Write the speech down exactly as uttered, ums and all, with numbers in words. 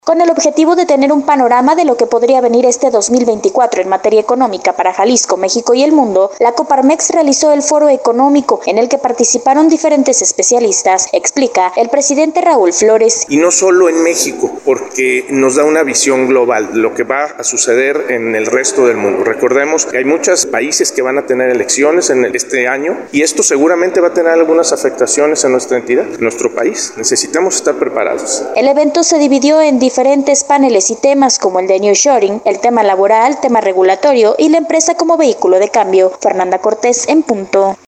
Con el objetivo de tener un panorama de lo que podría venir este dos mil veinticuatro en materia económica para Jalisco, México y el mundo, la Coparmex realizó el foro económico en el que participaron diferentes especialistas, explica el presidente Raúl Flores. Y no solo en México, porque nos da una visión global de lo que va a suceder en el resto del mundo. Recordemos que hay muchos países que van a tener elecciones en este año y esto seguramente va a tener algunas afectaciones en nuestra entidad, en nuestro país. Necesitamos estar preparados. El evento se dividió en diferentes paneles y temas como el de nearshoring, el tema laboral, tema regulatorio y la empresa como vehículo de cambio. Fernanda Cortés en punto.